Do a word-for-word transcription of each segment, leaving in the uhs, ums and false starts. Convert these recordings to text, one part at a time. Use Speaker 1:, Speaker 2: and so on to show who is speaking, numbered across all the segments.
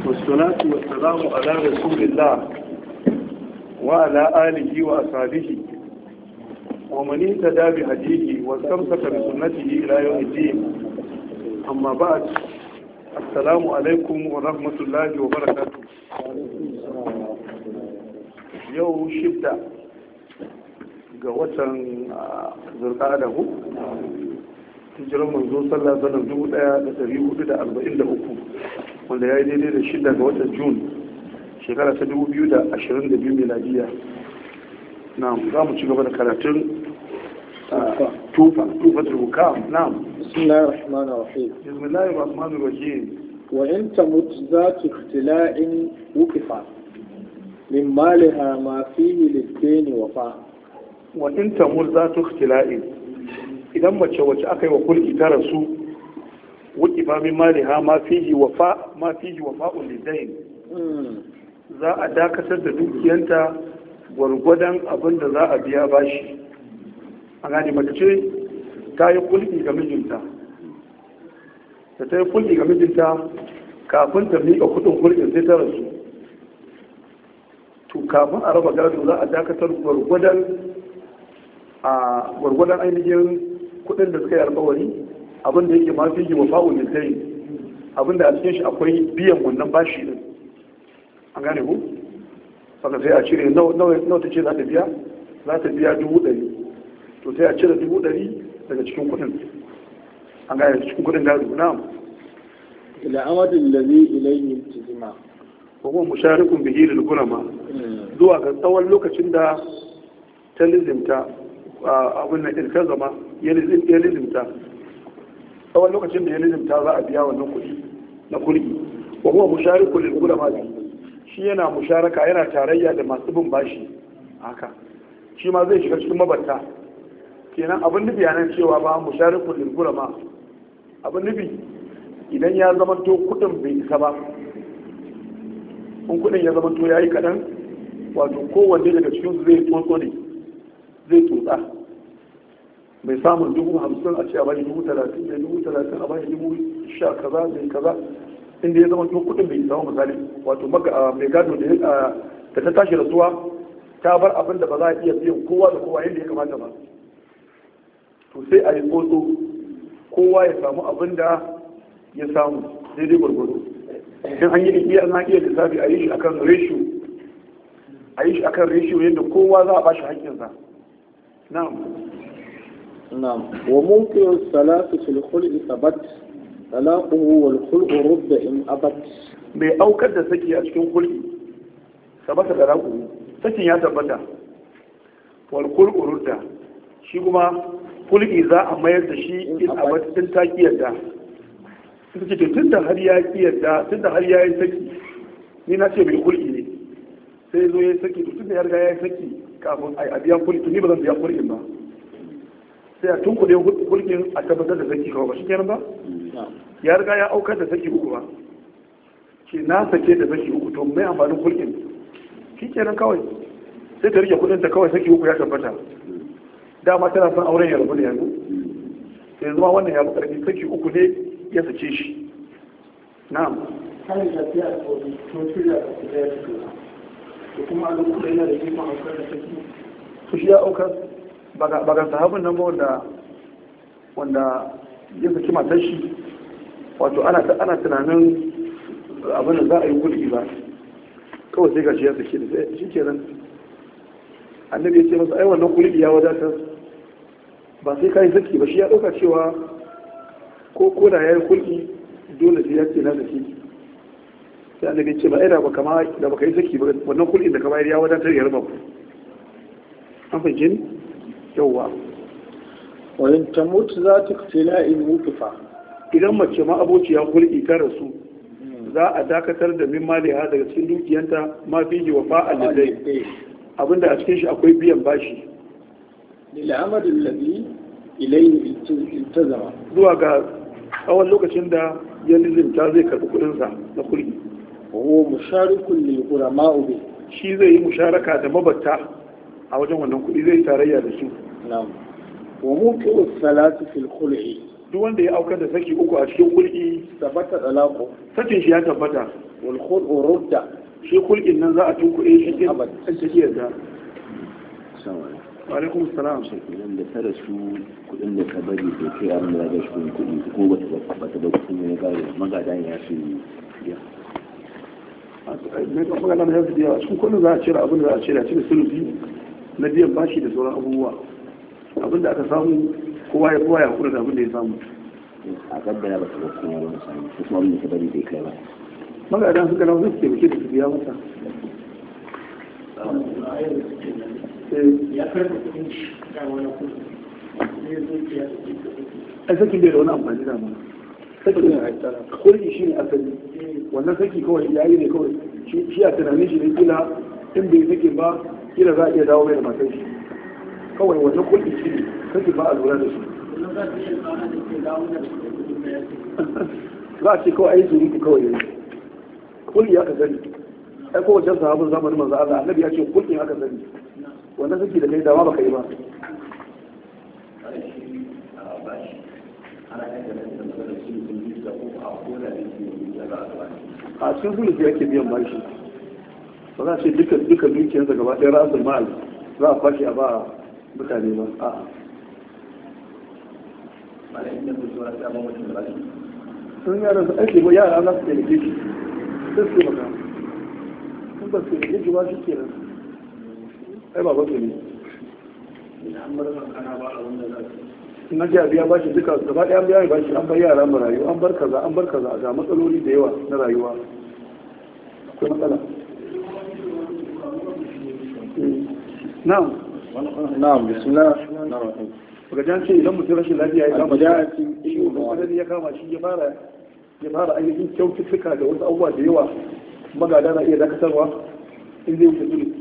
Speaker 1: والصلاة والسلام على رسول الله وعلى آله وأصحابه ومن اهتدى بهديه واستمسك بسنته إلى يوم الدين. أما بعد، السلام عليكم ورحمة الله وبركاته. يوم شدة قوة زرقاء hijiran manzo sallallahu alaihi wasallam dubu ɗaya da ɗari hudu da arba'in da uku, wanda ya yi daidai da shida ga watan Jun shekara ta dubu biyu da ashirin da biyu miladiya. Na'am, za mu ci gaba da karatun tufa tufa turbuka. Na'am,
Speaker 2: bismillahir rahmanir rahim
Speaker 1: bismillahir rahmanir rahim
Speaker 2: wa in tamut zatu ikhtila'in wuqifa min maliha ma fihi lid-dayn wafa.
Speaker 1: wa in tamut zatu ikhtila'in, idan mace wacce aka yi wa kulki ta rasu, wuki ba min maliha ma fihi wafa ma fihi wafa'un lidain, za a dakatar da dukiyanta gwargwadon abin da za a biya bashi. a gani mace ce ta yi kulki ga mijinta, da ta yi kulki ga mijinta kafin ta miƙa kudin kulkin sai ta rasu, to kafin a raba gado za a dakatar gwargwadon a gwargwadon ainihin kudin da suka yi alkawari, abinda yake ma fiye wa fa'ul litai, abinda a cikin shi akwai biyan wannan bashi din. an gane ku saka sai a cire nawa ta ce za ta biya za ta biya dubu ɗari, to sai a cire dubu ɗari daga cikin kudin. an gane cikin kudin gado. na'am,
Speaker 2: ila amadin ladhi ilayhi tijma
Speaker 1: ko kuma musharikun bihi lil gulama, zuwa ga tsawon lokacin da ta lizimta abin da irka zama ya lizimta, tsawon lokacin da ya lizimta za a biya wannan kuɗi na kulki. wa kuma musharikun lil gulama, shi yana musharaka, yana tarayya da masu bin bashi. haka shi ma zai shiga cikin mabarta. kenan abin nufi nan cewa ba musharikun lil gulama, abin nufi idan ya zama to kuɗin bai isa ba, in kuɗin ya zama to yayi kaɗan, wato kowanne daga cikin su zai tsotso ne, zai tsotsa. mai samun dubu hamsin a ce a bashi dubu talatin, da dubu talatin a bashi dubu sha kaza mai kaza, inda ya zama to kudin bai zama misali, wato mai gado da ta tashi rasuwa ta bar abin da ba za a iya biyan kowa da kowa yadda ya kamata ba, to sai a yi tsotso kowa ya samu abin da ya samu daidai gwargwado. in an yi iya an iya lissafi a yi shi akan ratio a yi shi akan ratio yadda kowa za a bashi haƙƙinsa. na'am
Speaker 2: نعم وممكن الثلاث في الخلق ثبت طلاقه والخلق رد إن أبت.
Speaker 1: mai aukar da saki a cikin kulki sabata da raku, sakin ya tabbata. wal khulqu rudda, shi kuma kulki za a mayar da shi in abat din ta kiyarda. suka ce tunda har ya kiyarda, tunda har ya yi saki, ni na ce mai kulki ne, sai zo ya yi saki, tunda ya riga ya yi saki kafin a biya kulki, ni ba zan biya kulkin ba, sai a tun kudin hulkin a tabbatar da saki kawai ba shi kenan ba. ya riga ya aukar da saki uku ba, ke na sake da saki uku, to mai amfanin hulkin shi kenan kawai, sai ta rike kudin ta kawai, saki uku ya tabbata. dama tana son auren ya rabu da yanzu, sai zama wannan ya fi karfi, saki uku ne ya sace shi. na'am,
Speaker 3: hannun lafiya a tsoron to shirya da su zai da kuma a lokacin yana da yin aukar da saki,
Speaker 1: to shi ya aukar ba ga sahabin nan ba wanda wanda ya saki matar shi, wato ana ana tunanin abin da za a yi kulki ba, kawai sai gashi ya saki da shi kenan. annabi ya ce masa ai wannan kulki ya wadatar, ba sai kai saki ba. shi ya dauka cewa ko ko da yayi kulki dole sai ya ce na saki, sai annabi ya ce ba ai da ba kama da baka yi saki ba, wannan kulkin da ka bayar ya wadatar ya raba ku. an fahimce ni? yauwa.
Speaker 2: wajen ta mutu za ta fila in wukufa,
Speaker 1: idan mace ma abociya hulki ta rasu, za a dakatar da min maliha daga cikin dukiyanta ma fi yi wa fa'al da dai, abinda a cikin shi akwai biyan bashi.
Speaker 2: lil'amadin labi ilayi iltazama,
Speaker 1: zuwa ga tsawon lokacin da ya lizinta zai karɓi kudinsa na hulki.
Speaker 2: wa musharikun lil qurama bi,
Speaker 1: shi zai yi musharaka da mabatta a wajen wannan kudi, zai tarayya da su.
Speaker 2: na'am. wa muqiu salatu fil khul'i,
Speaker 1: duk wanda ya aukar da saki uku a cikin kulki,
Speaker 2: tabbata talaqo,
Speaker 1: sakin shi ya tabbata.
Speaker 2: wal khul'u rudda
Speaker 1: shi kulkin nan za a tunkuɗe shi in an tafiyar da wa alaikum salam
Speaker 4: idan da tara su kudin da ka bari da kai abin da ga shi kudi ko ba ta ba ta ba kuma ya gare magadan ya su ya
Speaker 1: mai kan magana da su biya cikin kudin za a cire abin da za a cire a cire sulusi na biyan bashi da sauran abubuwa abin da aka samu kowa ya kowa ya hakura da abin da ya samu
Speaker 4: a gaddara ba ta ba kuma wani sami ko kuma abin da ka bari bai kai ba
Speaker 1: magadan suka nawa suke bake da su biya masa
Speaker 3: ya karɓi kudin shi da wani kudi zai zo ya
Speaker 1: ai sakin bai da wani amfani da mana sakin kulki shi ne asali wannan saki kawai ya yi ne kawai shi a tunanin shi ne kila in bai sake ba kila za a iya dawo mai da matan shi kawai wannan kulki shi ne saki ba a lura da shi za a ce kawai a yi surutu kawai ne kulki aka sani ai kowace sahabin zamanin manzo Allah annabi ya ce kulkin aka sani wannan saki da kai dama baka yi ba a cikin sulusi yake biyan bashi ba za a ce duka duka dukiyarsa gaba ɗaya rasul ma'al za a fashi a ba mutane ba a sun yara su ake ba yara za su taimake shi sai su maka sun ba su taimake shi ba shi kenan ai ba ba su ne na ji biya bashi duka gaba ɗaya biya bashi an bar yara marayu an bar kaza an bar kaza ga matsaloli da yawa na rayuwa akwai matsala na'am
Speaker 2: na'am bismillah
Speaker 1: ga jan ce idan mutum rashin lafiya ya kama
Speaker 2: shi
Speaker 1: shi ya kama shi ya fara ya fara ainihin kyaututtuka da wasu abubuwa da yawa magada na iya dakatarwa in zai wuce dole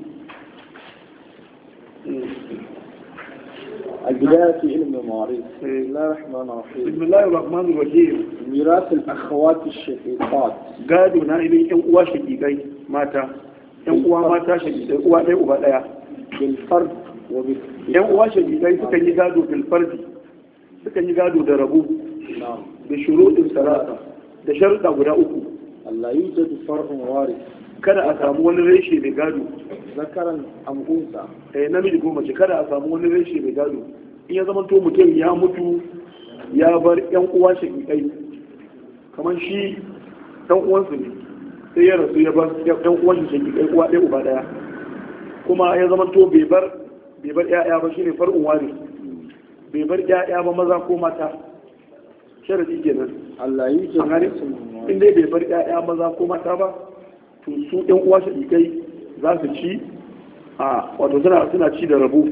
Speaker 2: البداية في علم المواريث بسم الله الرحمن الرحيم
Speaker 1: بسم الله الرحمن الرحيم
Speaker 2: ميراث الأخوات الشقيقات
Speaker 1: قادوا نائبين yan uwa shaqiqai mata yan uwa mata shaqiqai uwa ɗaya uba ɗaya
Speaker 2: bil fard wa bil
Speaker 1: yan uwa shaqiqai suka yi gado bil fardi suka yi gado da rabu da shuruɗin salata da sharuɗa guda uku
Speaker 2: Allah yujadu far'un waris
Speaker 1: kada a samu wani reshe mai gado
Speaker 2: zakaran am unsa
Speaker 1: eh namiji ko mace kada a samu wani reshe mai gado in ya zama to mutum ya mutu ya bar yan uwa shaqiqai kamar shi dan uwansu ne sai ya rasu ya bar yan uwan shi shaqiqai uwa ɗaya uba ɗaya kuma ya zama to bai bar bai bar ƴaƴa ba shine far'un wari bai bar ƴaƴa ba maza ko mata sharadi kenan
Speaker 2: Allah yujadu
Speaker 1: in dai bai bar ƴaƴa maza ko mata ba to su ɗan uwa shaƙiƙai za su ci a wato suna suna ci da rabu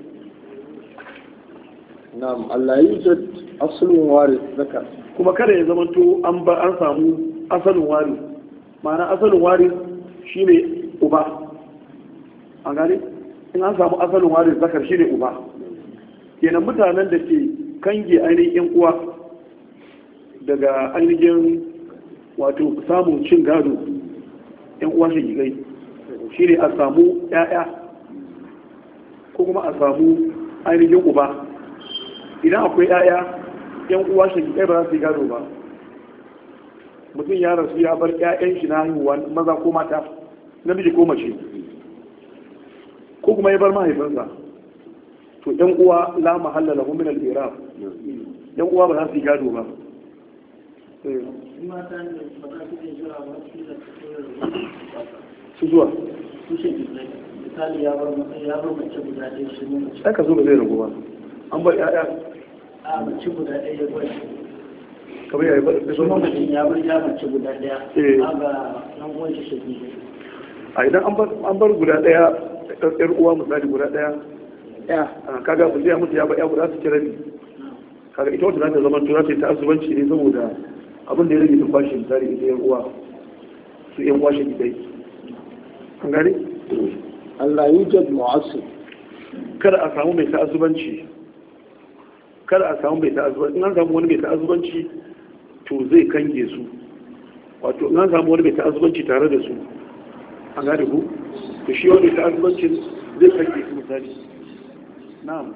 Speaker 2: na'am Allah yujad aslun waris zakar
Speaker 1: kuma kada ya zama to an ba an samu asalin wari ma'ana asalin wari shine uba an gane in an samu asalin wari zakar shine uba kenan mutanen da ke kange ainihin yan uwa daga ainihin wato samun cin gado yan uwa shagigai shi ne a samu ‘ya'ya ko kuma a samu ainihin uba idan akwai ‘ya'ya yan uwa shagigai ba za su yi gado ba mutum ya rasu ya bar ‘ya'yan shi na haihuwa maza ko mata namiji ko mace ko kuma ya bar mahaifinsa to yan uwa la mahalla lahu min al-irab yan uwa ba za su yi gado ba su zuwa
Speaker 3: misali ya bar mace guda ɗaya shi ne mace
Speaker 1: aka zo ba zai ragu ba an bar ya'ya
Speaker 3: a mace guda ɗaya ya bar
Speaker 1: kamar ya bar da
Speaker 3: shi mamacin ya bar ya mace guda ɗaya a ga nan uwan shi shi
Speaker 1: a idan an bar guda ɗaya ɗan uwa misali guda ɗaya ya kaga ba zai mutu ya ba ya guda su kira ne kaga ita wata za ta zama tura ce ta asubanci ne saboda abin da ya rage numfashi misali ita yan uwa su yan uwa shi dai an gane
Speaker 2: Allah yujad mu'assib
Speaker 1: kada a samu mai ta'azzubanci kada a samu mai ta'azzubanci in an samu wani mai ta'azzubanci to zai kange su wato in an samu wani mai ta'azzubanci tare da su an gane ku to shi wani mai ta'azzubancin zai kange su misali na'am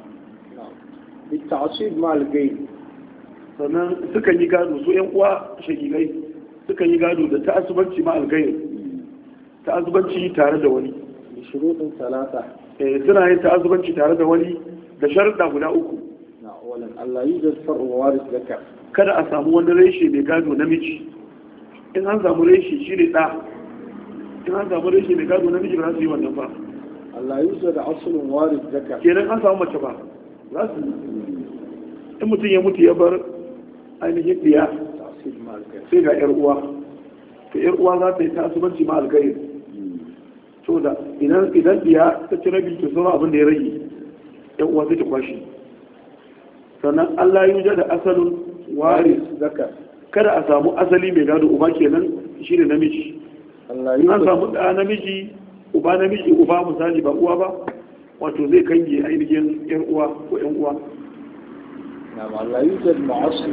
Speaker 2: بالتعصيب مع الجيد
Speaker 1: sannan sukan yi gado su yan uwa shagigai suka yi gado da ta'assubanci ma algayr ta'assubanci tare da wani
Speaker 2: bi shuruɗin salata.
Speaker 1: eh suna yin ta'assubanci tare da wani da sharuɗa guda uku.
Speaker 2: Na awalan Allah yujad far'un waris zakar.
Speaker 1: Kada a samu wani reshe mai gado namiji. In an samu reshe shi ne ɗa. In an samu reshe mai gado namiji ba za su yi wannan ba.
Speaker 2: Allah yujad aslun waris zakar.
Speaker 1: Kenan an samu mace ba za su in mutum ya mutu ya bar ainihin ɗiya sai ga yar uwa to yar uwa za ta yi ta'assubanci ma algayr to da idan idan ɗiya ta ci rabi to sauran abin da ya rage yan uwa sai ta kwashi sannan Allah ya yuja da asalin waris
Speaker 2: zakar.
Speaker 1: kada a samu asali mai gado uba kenan shi ne namiji
Speaker 2: Allah
Speaker 1: in an
Speaker 2: yujad
Speaker 1: samu ɗa namiji uba namiji uba misali ba uwa ba wato zai kange ainihin yan uwa ko yan uwa.
Speaker 2: نعم الله يوجد معصب.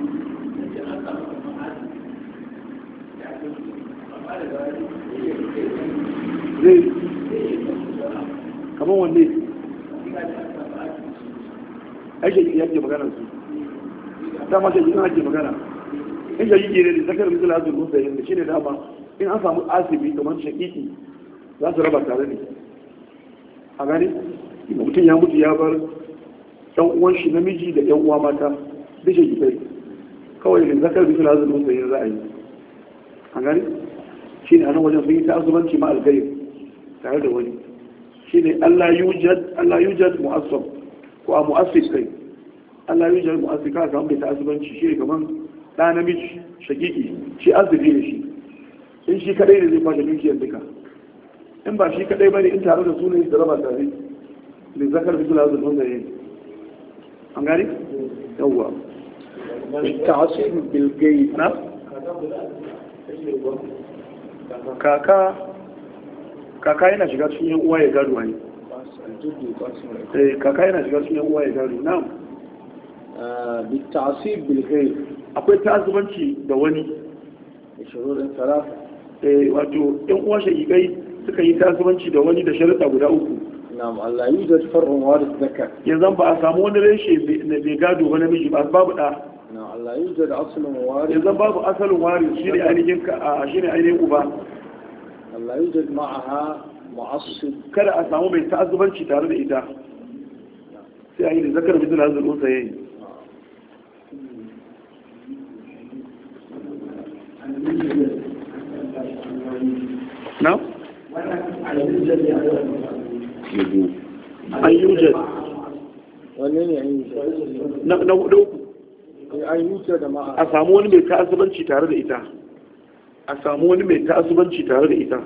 Speaker 1: zai kamar wanne ake yake magana su dama shi yin ake magana in yayi gere da zakar misal azul musayin da shine dama in an samu asibi kamar shakiki za su raba tare ne a gani mutum ya mutu ya bar ɗan uwan shi namiji da ɗan uwa mata duk shakikai kawai da zakar misal azul musayin ra'ayi a gani shi ne a nan wajen sun yi ta'azubanci ma algayr tare da wani shi ne Allah yujad mu'assab ko a mu'assif kai Allah yujad mu'assif ka samu da ta'azubanci shi ne kaman ɗa namiji shakiki shi azubi ne shi in shi kadai ne zai kwashe dukiyar duka in ba shi kadai bane in tare da su ne da raba tare da zakar bisu da azumin da yin an gani yawwa
Speaker 2: ta'asib bil gayb.
Speaker 1: na kaka kaka yana shiga cikin yan uwa ya gado wani eh kaka yana shiga cikin yan uwa ya gado na'am
Speaker 2: bi ta'asib bil gayb.
Speaker 1: akwai ta'azzubanci da wani
Speaker 2: shuruɗin salasa.
Speaker 1: eh wato yan uwa shaqiqai suka yi ta'azzubanci da wani da sharuɗa guda uku.
Speaker 2: na'am Allah yujad far'un waris zakar.
Speaker 1: yanzu ba a samu wani reshe mai gado ba namiji ba babu da
Speaker 2: na'am Allah yujad aslun waris.
Speaker 1: yanzu babu asalin wari shine ainihin ka shine ainihin uba.
Speaker 2: Allah yujad ma'aha mu'assib.
Speaker 1: kada a samu mai ta'azzubanci tare da ita sai a yi da zakar bisu da hazul yayi na an yujad
Speaker 2: wanne ne an yujad?
Speaker 1: na na hudu
Speaker 2: an yujad da ma'a.
Speaker 1: a samu wani mai ta'azzubanci tare da ita a samu wani mai ta'azzubanci tare da ita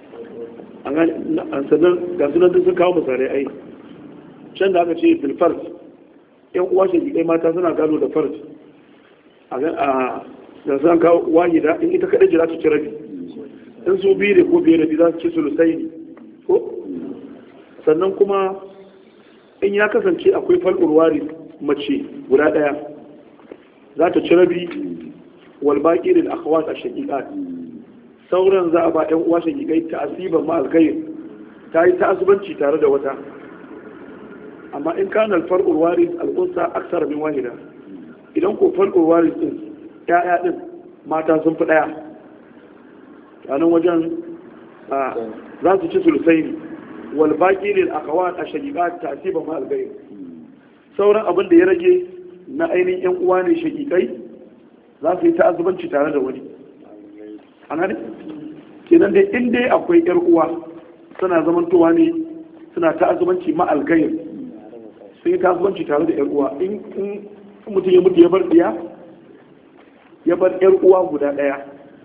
Speaker 1: an sannan ga sunan duk sun kawo misalai ai can da aka ce bilfart yan uwa shi ɗaya mata suna gado da fart a da sun kawo wahida in ita kaɗai jira su ci rabi in su biyu da ko biyu da biyu za su ci sulusai ne ko sannan kuma in ya kasance akwai fal'urwari mace guda ɗaya za ta ci rabi walbaƙi da akhawat a shaƙiƙat sauran za a ba ‘yan uwa shaƙiƙai ta asiban ma alkhair ta yi ta'asubanci tare da wata amma in kana alfar'ul waris al'unsa aksar min wahida idan ko far'ul waris din ya'ya din mata sun fi ɗaya a nan wajen za su ci sulusaini wal baqi lil akhawat ash-shaqiqat ta'siban ma al-ghayr sauran abin da ya rage na ainihin ‘yan uwa ne shaƙiƙai za su yi ta'azubanci tare da wani an gani kenan dai in dai akwai yar uwa suna zamantowa ne suna ta'azubanci ma algayr sun yi ta'azubanci tare da yar uwa in mutum ya mutu ya bar diya ya bar yar uwa guda daya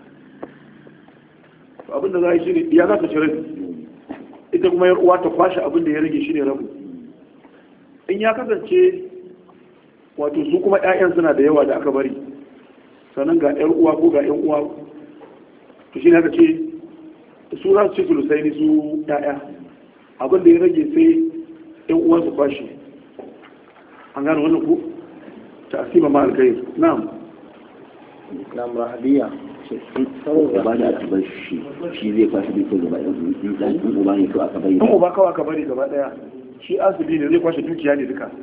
Speaker 1: abinda za a yi shi ne diya za ta ci rabi ita kuma yar uwa ta kwashe abinda ya rage shi ne rabu in ya kasance wato su kuma 'ya'yan suna da yawa da aka bari sannan ga 'yan uwa ko ga 'yan uwa to shi ne aka ce su za su ce sulusai ne su 'ya'ya abinda ya rage sai 'yan uwan su kwashe an gane wannan ku ta asima ma alkai na'am
Speaker 2: na'am rahabiya
Speaker 4: gaba da aka bar shi shi zai kwashe dukkan gaba ɗaya in uba ne to aka bari
Speaker 1: in uba kawai aka bari gaba ɗaya shi asibi ne zai kwashe dukiya ne duka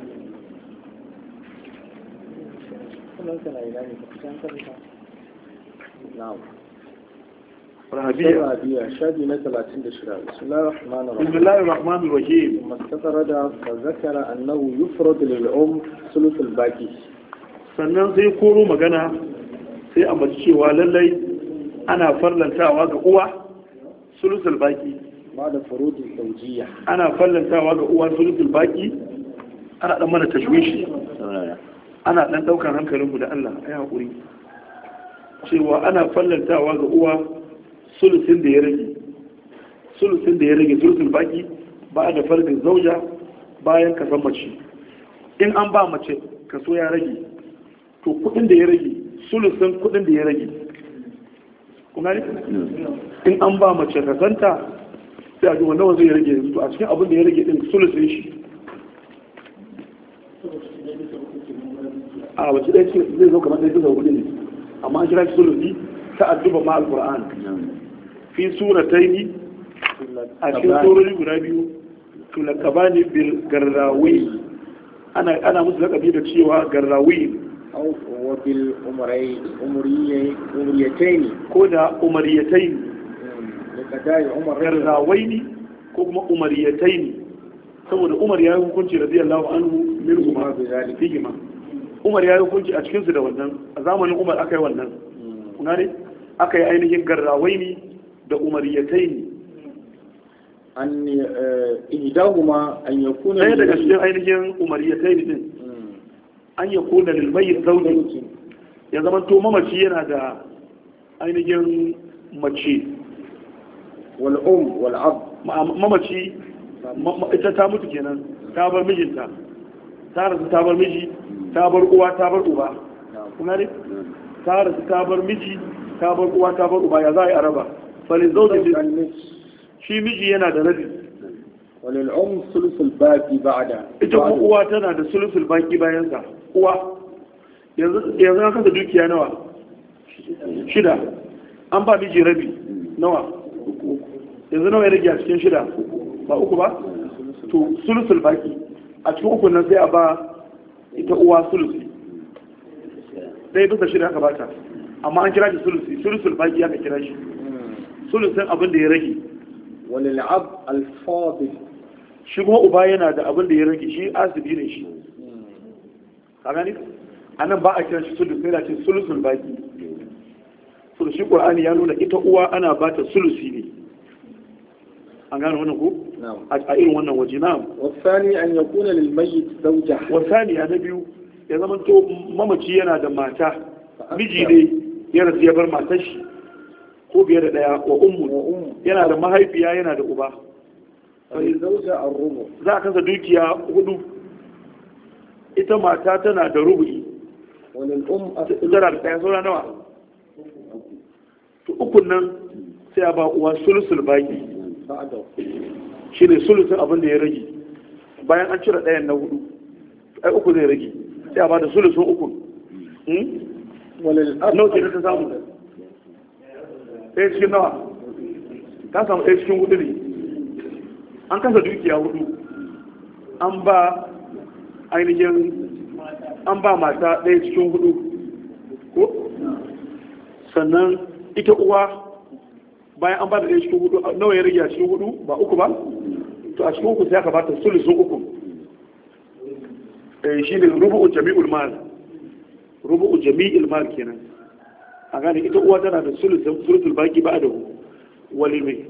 Speaker 2: na'am
Speaker 1: rahabiyya
Speaker 2: rahabiyya shafi na talatin da shida bismillahir rahmanir rahim
Speaker 1: bismillahir rahmanir rahim
Speaker 2: mastatarada fa zakara annahu yufrad lil um sulus al baqi
Speaker 1: sannan sai koro magana sai a mace cewa lallai ana farlantawa ga uwa sulus al baqi
Speaker 2: ba da furudi zawjiyya
Speaker 1: ana farlantawa ga uwa sulus al baqi ana dan mana tashwishi ana dan daukar hankalinmu da Allah ai hakuri cewa ana fallantawa ga uwa sulusin da ya rage sulusin da ya rage sulusin baki ba da fardin zauja bayan kasan mace in an ba mace kaso ya rage to kudin da ya rage sulusin kudin da ya rage kuma ne in an ba mace kasanta sai a ji wanda zai rage yanzu to a cikin abin da ya rage din sulusin shi a wace ɗaya ce zai zo kamar ɗaya bisa hudu ne amma an kira shi sulusi ta adduba ma al-Qur'an fi surataini a cikin surori guda biyu tulakabani bil garrawi ana ana musu lakabi da cewa garrawi
Speaker 2: wa bil umrai umriyai umriyataini
Speaker 1: ko da umariyataini
Speaker 2: da kadai umar
Speaker 1: garrawaini ko kuma umariyataini saboda Umar ya yi hukunci radiyallahu anhu minhu ma fihi ma Umar ya yi hukunci a cikinsu da wannan a zamanin Umar aka yi wannan kuna ne aka yi ainihin garrawaini da umariyataini
Speaker 2: an ihdahuma an yakuna
Speaker 1: ɗaya daga cikin ainihin umariyataini din an yakuna lil mayyit zawji ya zama to mamaci yana da ainihin mace
Speaker 2: wal um wal ab
Speaker 1: mamaci ita ta mutu kenan ta bar mijinta ta rasu ta bar miji ta bar uwa ta bar uba kuma ne ta rasu ta bar miji ta bar uwa ta bar uba ya za a yi araba falin zaujin shi miji yana da rabi
Speaker 2: walil um sulusul baqi ba'da
Speaker 1: ita kuma uwa tana da sulusul baqi bayan sa uwa yanzu yanzu an kasa dukiya nawa shida an ba miji rabi nawa yanzu nawa ya rage a cikin shida ba uku ba to sulusul baqi a cikin uku nan sai a ba ita uwa sulusi ɗaya bisa shida aka bata amma an kira shi sulusi sulusul baki aka kira shi sulusin abin da ya rage
Speaker 2: walil ab al fadil
Speaker 1: shi kuma uba yana da abin da ya rage shi asibi ne shi ka gani anan ba a kira shi sulusi sai da ce sulusul baki to shi qur'ani ya nuna ita uwa ana bata sulusi ne an gane wannan ko a irin wannan waje na'am
Speaker 2: wasani an yakuna lil mayyit zawja
Speaker 1: wasani ya biyu ya zama to mamaci yana da mata miji ne ya rasu ya bar matar shi ko biyar da daya wa ummu yana da mahaifiya yana da uba
Speaker 2: sai zawja ar-rubu
Speaker 1: za a kasa dukiya hudu ita mata tana da rubu'i
Speaker 2: walil um
Speaker 1: tana da daya saura nawa to ukun nan sai a ba uwa sulusul baki shi ne sulusun abin da ya rage bayan an cire ɗayan na hudu ai uku zai rage sai a ba da sulusun uku nau ke ta samu ɗaya cikin nawa ta samu ɗaya cikin hudu ne an kasa dukiya hudu an ba ainihin an ba mata ɗaya cikin hudu ko sannan ita uwa bayan an ba da ɗaya cikin hudu nawa ya rage a cikin hudu ba uku ba to a cikin uku sai aka bata sulusun uku eh shi ne rubu'u jami'ul mal rubu'u jami'il mal kenan a gane ita uwa tana da sulusun sulusul baki ba da wali mai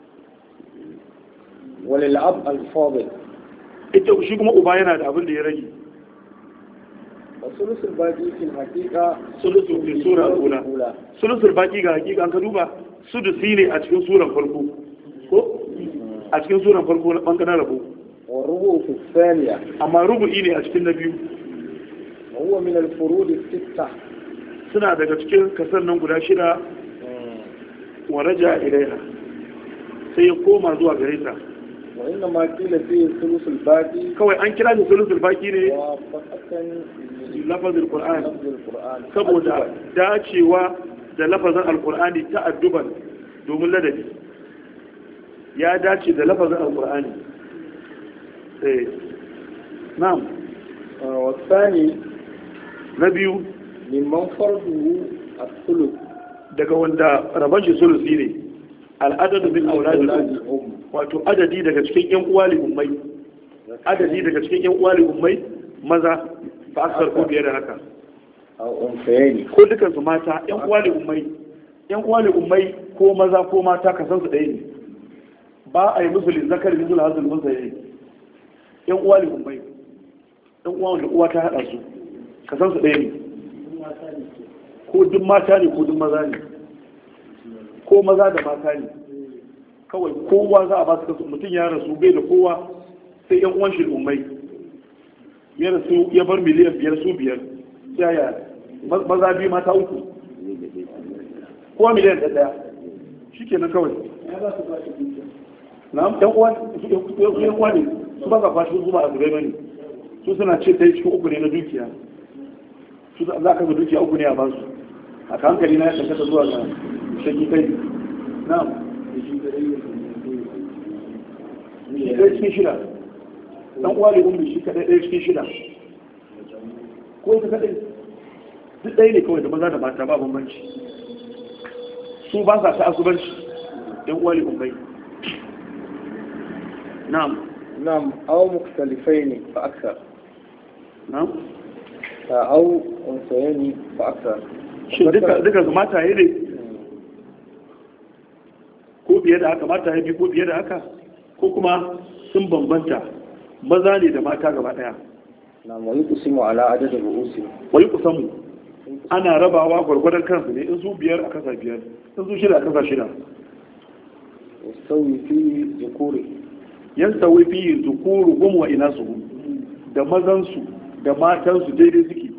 Speaker 2: walil ab al fadil
Speaker 1: ita shi kuma uba yana da abin da ya rage
Speaker 2: sulusul baki fil haqiqa
Speaker 1: sulusul fi sura al-ula sulusul baki ga hakika an ka duba sudusi ne a cikin suran farko ko a cikin suran farko na bangaren rabo
Speaker 2: wa rubu fi thaniya
Speaker 1: amma rubu'i ne a cikin na biyu
Speaker 2: wa huwa min al-furud as-sitta
Speaker 1: suna daga cikin kasar nan guda shida wa raja ilaiha sai ya koma zuwa gare ta
Speaker 2: wa inna ma qila fi sulusul baqi
Speaker 1: kawai an kira shi sulusul baqi ne
Speaker 2: wa faqatan
Speaker 1: lafazin qur'an
Speaker 2: lafzul qur'an
Speaker 1: saboda dacewa da lafazin alqur'ani ta adduban domin ladabi ya dace da lafazin alqur'ani eh na'am
Speaker 2: wa thani
Speaker 1: na biyu
Speaker 2: mimman farduhu as-sulus
Speaker 1: daga wanda rabon shi sulusi ne al'adadu min auladil um wato adadi daga cikin yan uwa ummai adadi daga cikin yan uwa ummai maza fa aksar ko biyar da haka ko dukan su mata yan uwa ummai yan uwa ummai ko maza ko mata kasan su ɗaya ne ba a yi musu lizzakar min zuwa hazul musa yayi yan uwa ummai yan uwa wanda uwa ta hada su kasan su ɗaya ne ko duk mata ne ko duk maza ne ko maza da mata ne kawai kowa za a ba su kasu mutum ya rasu bai da kowa sai yan uwan shi ummai ya rasu ya bar miliyan biyar su biyar yaya maza biyu mata uku kowa miliyan ɗaya shi kenan kawai na yan uwa yan uwa ne su ba ka fashi su ba a zubai bane su suna ce ɗaya cikin uku ne na dukiya su za ka ga dukiya uku ne a basu a hankali na ya karkata zuwa ga shaki kai na shi ɗaya cikin shida ɗan uwa ne umbi shi kaɗai ɗaya cikin shida ko ita kaɗai duk ɗaya ne kawai da maza da mata ba bambanci su ba sa ta asubanci ɗan uwa ne umbai na'am
Speaker 2: na'am aw mukhtalifaini fa akthar
Speaker 1: na'am
Speaker 2: أو أنثيين فأكثر
Speaker 1: shi duka duka su mata ne ko biye da haka mata ne ko biye da haka ko kuma sun bambanta maza ne da mata gaba daya
Speaker 2: na wani kusimu ala adadin ru'usi
Speaker 1: wani kusamu ana rabawa gwargwadon kansu ne in su biyar a kasa biyar in su shida a kasa shida
Speaker 2: sauyi fi zukuri
Speaker 1: yan sauyi fi zukuru gum wa inasu da mazansu da matansu daidai suke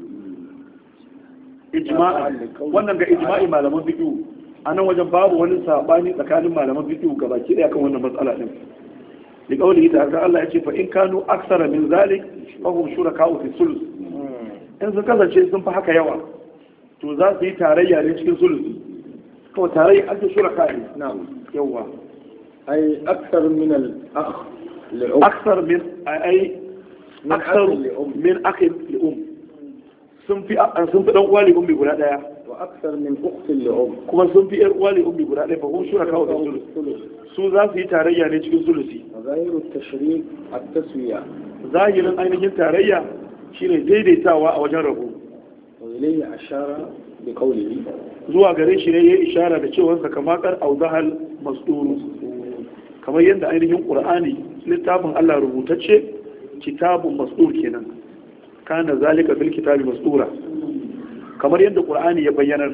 Speaker 1: ijma'a wannan ga ijma'i malaman fiqh a nan wajen babu wani sabani tsakanin malaman fiqh gabaki daya kan wannan matsala din da kauli ta ga Allah ya ce fa in kanu aksara min zalik fa hum shuraka'u fi sulus in sun kasance sun fi haka yawa to za su yi tarayya ne cikin sulusi kawai tarayya ake shuraka ne
Speaker 2: na'am
Speaker 1: yawa
Speaker 2: ai aksar min al-akh li'um
Speaker 1: aksar min ai aksar min akhin li'um sun fi sun fi dan uwa li ummi guda daya
Speaker 2: wa aksar min ukhti li'um
Speaker 1: kuma sun fi yar uwa li ummi guda daya fa hum shuraka wa sulus su za su yi tarayya ne cikin sulusi
Speaker 2: zahiru tashrik at-taswiya
Speaker 1: zahirin ainihin tarayya shine daidaitawa a wajen rabo
Speaker 2: wa ilayhi ashara bi qawlihi
Speaker 1: zuwa gare shi ne yayi ishara da cewa sakamakar auzahal masduru kamar yadda ainihin qur'ani littafin Allah rubutacce kitabun masdur kenan kana zalika bil kitabi masdura kamar yadda qur'ani ya bayyana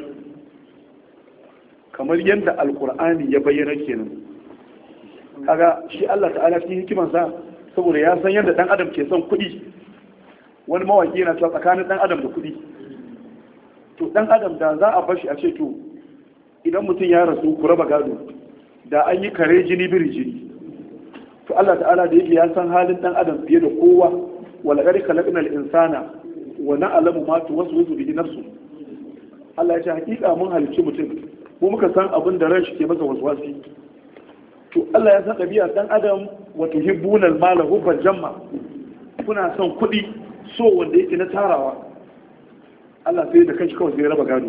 Speaker 1: kamar yadda alqur'ani ya bayyana kenan kaga shi Allah ta'ala cikin hikimansa saboda ya san yadda dan adam ke son kuɗi wani mawaki yana cewa tsakanin dan adam da kuɗi to dan adam da za a bashi a ce to idan mutum ya rasu ku raba gado da an yi kare jini biri jini to Allah ta'ala da yake ya san halin dan adam fiye da kowa wala qad khalaqna al-insana wa na'lamu ma tuwaswisu bihi nafsu Allah ya ce hakika mun halicci mutum mu muka san abin da ran shi ke masa waswasi to Allah ya san ɗabi'ar dan adam wa tuhibbuna al-mala hubban jamma kuna son kuɗi so wanda yake na tarawa Allah sai da kanshi kawai sai ya raba gado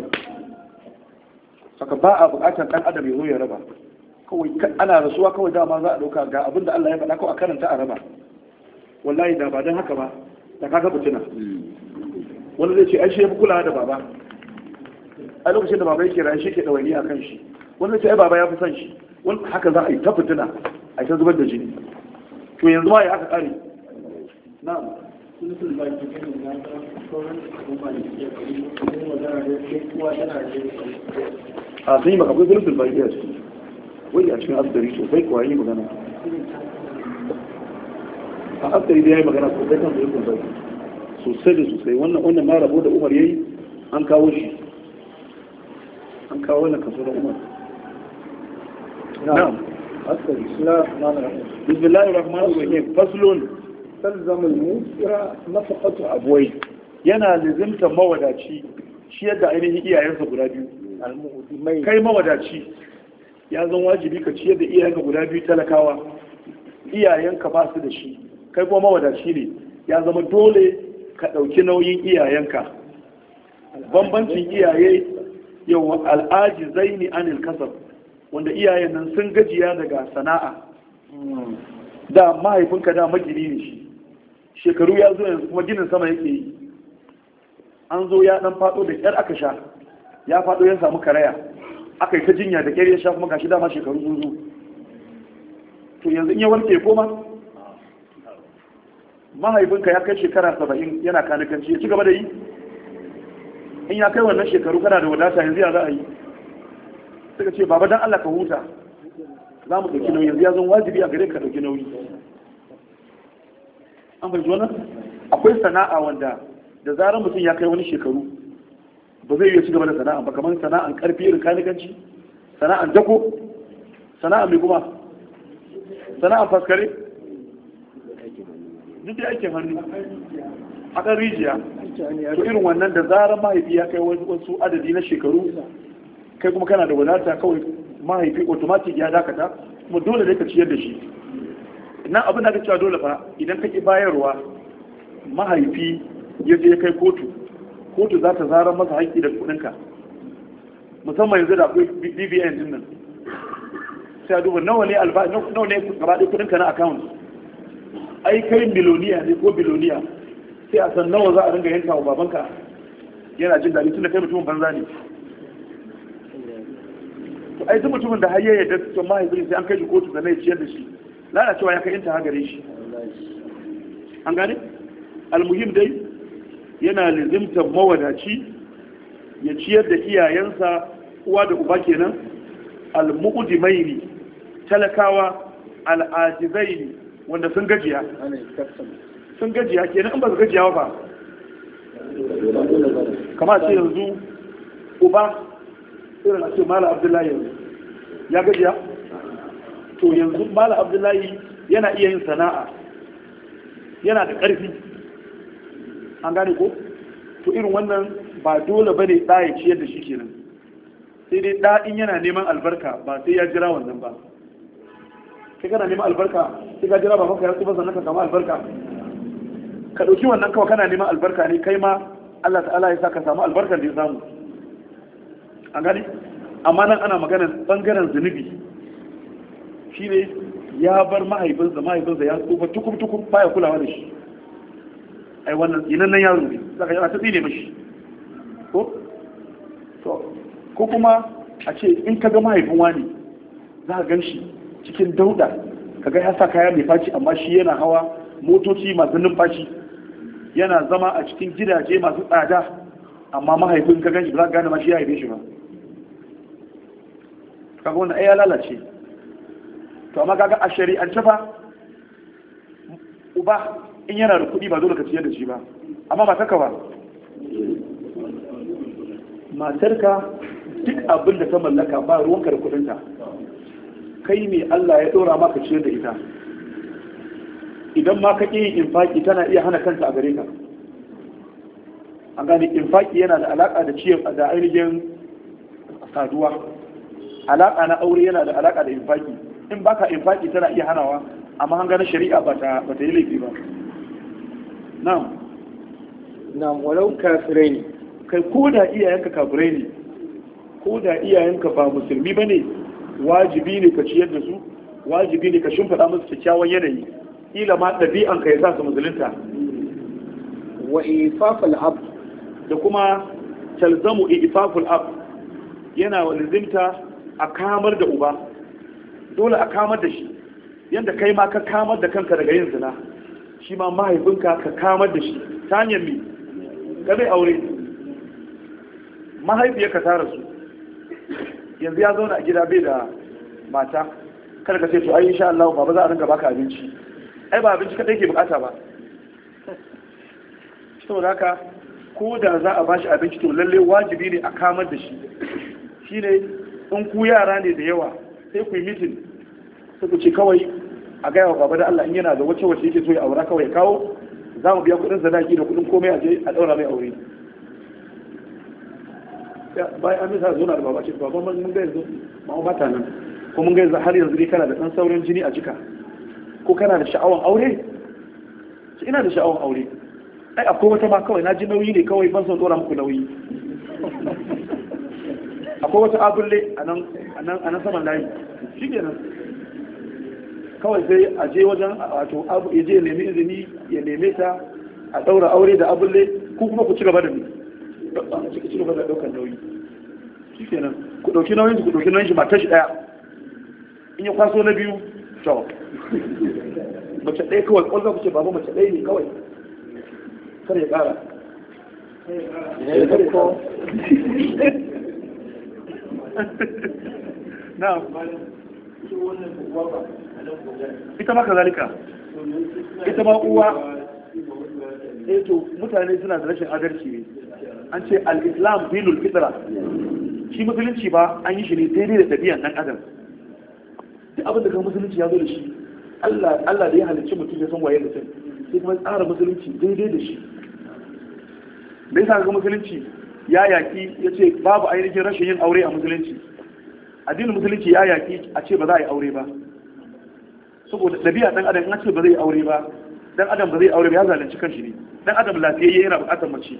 Speaker 1: saka ba a buƙatar dan adam ya zo ya raba kawai ana rasuwa kawai dama za a dauka ga abin da Allah ya faɗa kawai a karanta a raba wallahi da ba don haka ba da kaga fitina wani zai ce ai shi ya fi kulawa da baba a lokacin da baba yake rayu shi ke ɗawaini a kan shi wani zai ce ai baba ya fi son shi wani haka za a yi ta fitina a ta zubar da jini to yanzu ma ya aka ƙare na'am a sun yi maka akwai sulhul baki a ciki wai a cikin asdari sosai kuwa yi magana a asdari da ya yi magana sosai kan sulhul baki sosai da sosai wannan wannan ma rabo da umar ya yi an kawo shi an kawo wannan kaso da umar na'am
Speaker 2: asdari
Speaker 1: bismillahir rahmanir rahim faslun
Speaker 2: talzamul musira nafaqatu
Speaker 1: abwai yana lizimta mawadaci shi yadda ainihin iyayensa guda biyu
Speaker 2: al-mu'timai
Speaker 1: kai mawadaci ya zan wajibi ka ciyar da iyayenka guda biyu talakawa iyayenka ba su da shi kai kuma mawadaci ne ya zama dole ka ɗauki nauyin iyayenka bambancin iyaye yawa al'ajizaini anil kasab, wanda iyayen nan sun gajiya daga sana'a. Da mahaifinka da magini ne shi, shekaru ya zo yanzu kuma ginin sama yake yi, an zo ya dan fado da kyar aka sha, ya fado ya samu karaya, aka yi ta jinya da kyar ya sha, kuma gashi dama shekaru sun zo. To yanzu in ya warke koma mahaifinka ya kai shekara saba'in yana kanikanci, ya ci gaba da yi. In ya kai wannan shekaru kana da wadata yanzu ya za a yi, suka ce baba dan Allah ka huta, za mu ɗauki nauyi, yanzu ya zan wajibi a gare ka ɗauki nauyi. An fahimci wannan? Akwai sana'a wanda da zarar mutum ya kai wani shekaru ba zai iya ci gaba da sana'a ba, kamar sana'an karfi irin kanikanci, sana'an dako, sana'an mai kuma sana'an faskare, duk da aikin hannu a kan rijiya. To irin wannan da zarar mahaifi ya kai wasu adadi na shekaru, kai kuma kana da wadata, kawai mahaifi automatic ya dakata, kuma dole dai ka ciyar da shi. Nan abin da ka cewa dole fa, idan ka ki bayarwa, mahaifi ya je ya kai kotu, kotu za ta zarar masa haƙƙi da kuɗinka, musamman yanzu da akwai B B N din nan, sai a duba nawa ne albashi, nawa ne gaba ɗaya kuɗinka na account. Ai kai miloniya ne ko biloniya, sai a san nawa za a ringa yanka wa babanka yana jin daɗi, tun da kai mutumin banza ne. To ai duk mutumin da har ya yarda cewa mahaifin sai an kai shi kotu da ya ciyar da shi, lalacewa ya kai inta ha gare shi. An gane? Almuhim dai yana lizimtar mawadaci ya ciyar da iyayensa, uwa da uba kenan, almuqdimaini, talakawa, al'ajizaini, wanda sun gajiya sun gajiya kenan. In ba su gajiya ba, kama ce yanzu uba irin a ce Malam Abdullahi yanzu ya gajiya, to yanzu Malam Abdullahi yana iya yin sana'a, yana da ƙarfi. An gane ko? To irin wannan ba dole bane ɗa ya ciyar da shi kenan, sai dai ɗa in yana neman albarka ba sai ya jira wannan ba. Kai kana neman albarka sai ka jira ba maka ya tsufa sannan ka samu albarka. Ka ɗauki wannan kawai kana neman albarka ne, kai ma Allah ta'ala ya sa ka samu albarkar da ya samu. An gani? Amma nan ana maganar ɓangaren zunubi, shi ne ya bar mahaifinsa, mahaifinsa ya tsufa tukum-tukum baya kulawa da shi. Ai wannan inan nan yaro ne, za ka yana ta tsine mashi. Ko? Ko kuma a ce in ka ga mahaifin wani za ka gan shi cikin dauda, kaga ya sa kaya mai faci amma shi yana hawa motoci masu numfashi, yana zama a cikin gidaje masu tsada, amma mahaifin ka ganshi ba za ka gane ma shi ya haife shi ba. Kaga wannan ai ya lalace. To amma kaga a shari'ance fa uba in yana da kuɗi ba dole ka ciyar da shi ba, amma matarka ba, matarka duk abin da ta mallaka ba ruwanka da kuɗinta, kai ne Allah ya ɗora maka ciyar da ita. Idan ma ka ƙi yin infaki tana iya hana kanta a gare ka. An gane infaki yana da alaƙa da ciyar da ainihin saduwa, alaƙa na aure yana da alaƙa da infaki. In baka infaki tana iya hanawa, amma an gane shari'a ba ta yi laifi ba. Na'am.
Speaker 2: Na'am, walau kafirai ne.
Speaker 1: Kai ko da iyayenka kafirai ne, ko da iyayenka ba musulmi ba ne, wajibi ne ka ciyar da su, wajibi ne ka shimfiɗa musu kyakkyawan yanayi, ila ma ɗabi'an ka ya sa su musulunta.
Speaker 2: Wa ifaful ab,
Speaker 1: da kuma talzamu ifaful ab, yana walizimta a kamar da uba, dole a kamar da shi, yadda kai ma ka kamar da kanka daga yin zina, shi ma mahaifinka ka kamar da shi ta hanyar mi ka bai aure. Mahaifiyarka ta rasu, yanzu ya zauna a gida bai da mata, kada ka ce to ai insha Allah baba za a rinka baka abinci. Ai ba abinci kadai ke bukata ba, saboda haka ko da za a bashi abinci to lalle wajibi ne a kamar da shi. Shine in ku yara ne da yawa sai ku yi mitin, sai ku ce kawai a gaya wa baba da Allah in yana da wace wace yake so ya aura kawai kawo, za mu biya kudin sadaki da kudin komai a je a daura mai aure. Bayan an misa zuwa da baba ce baban mun ga yanzu ma ba ta nan, ko mun ga yanzu har yanzu dai kana da dan saurin jini a jika, ko kana da sha'awan aure? Sai ina da sha'awan aure. Ai akwai wata ma kawai na ji nauyi ne kawai ban son dora muku nauyi. akwai wata abulle a nan saman layi shi kenan kawai sai a je wajen wato abu ya je ya nemi izini ya neme ta a daura aure da abulle ko kuma ku ci gaba da ni ci gaba da daukar nauyi shi kenan ku dauki nauyin ku dauki nauyin shi matar shi daya in ya kwaso na biyu to mace ɗaya kawai ƙwallon ku ce babu mace ɗaya ne kawai kar ya ƙara na ita ma kazalika ita ma uwa eto mutane suna da rashin adalci ne an ce al-islam dinul fitra shi musulunci ba an yi shi ne daidai da ɗabi'an ɗan adam duk abin da kan musulunci ya zo da shi Allah da ya halicci mutum ya san waye mutum sai kuma tsara musulunci daidai da shi me yasa ga musulunci ya yaki ya ce babu ainihin rashin yin aure a musulunci addinin musulunci ya yaki a ce ba za a yi aure ba saboda ɗabi'a ɗan adam in ce ba zai yi aure ba dan adam ba zai aure ba ya zalunci kanshi ne dan adam lafiyayye yana buƙatar mace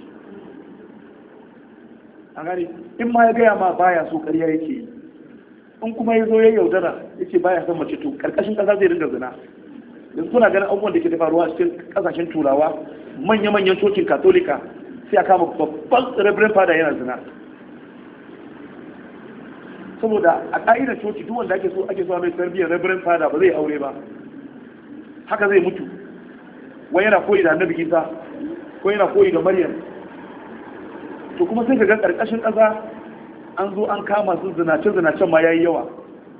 Speaker 1: an gane in ma ya gaya ma baya so ƙarya yake yi in kuma ya zo ya yaudara ya ce baya son mace to ƙarƙashin ƙasa zai ringa zina yanzu kuna ganin abubuwan da ke faruwa a cikin ƙasashen turawa manya-manyan cocin katolika sai a kama babban reverend fada yana zina saboda a ƙa'idar coci duk wanda ake so ake so mai tarbiyyar reverend fada ba zai aure ba haka zai mutu wai yana koyi da annabi Isa ko yana koyi da Maryam to kuma sai ka ga ƙarƙashin ƙasa an zo an kama su zinace zinacen ma yayi yawa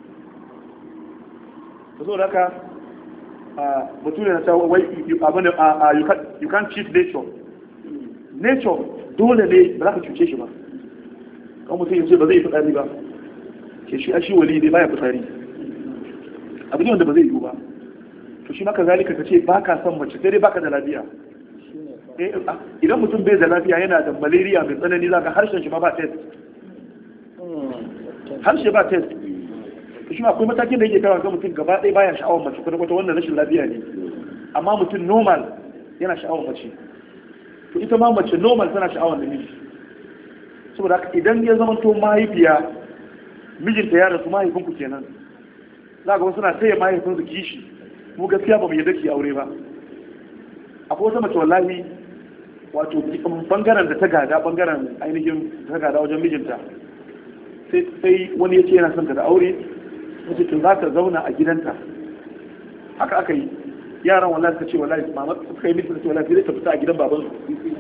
Speaker 1: to saboda haka mutum ne na cewa wai abin da you can't cheat nature nature dole ne ba za ka cuce shi ba kan mutum ya ce ba zai yi fitsari ba ke shi a shi wali ne baya fitsari abu ne wanda ba zai yi ba to shi maka zalika ka ce ba ka son mace sai dai baka da lafiya idan mutum bai da lafiya yana da malaria mai tsanani za ka harshen shi ma ba test harshe ba test shi ma akwai matakin da yake kawo ga mutum gaba ɗaya baya sha'awar mace kuma wata wannan rashin lafiya ne amma mutum normal yana sha'awar mace to ita ma mace normal tana sha'awar namiji saboda haka idan ya zama to mahaifiya mijinta ya rasu mahaifinku kenan za ga wasu na taya mahaifinsu kishi mu gaskiya ba mu yadda ki aure ba akwai wata mace wallahi wato bangaren da ta gada bangaren ainihin ta gada wajen mijinta sai wani ya ce yana son ta da aure wace tun za ta zauna a gidanta haka aka yi yaran wallahi suka ce wallahi mama suka yi mijin ta ce wallahi zai ta fita a gidan babansu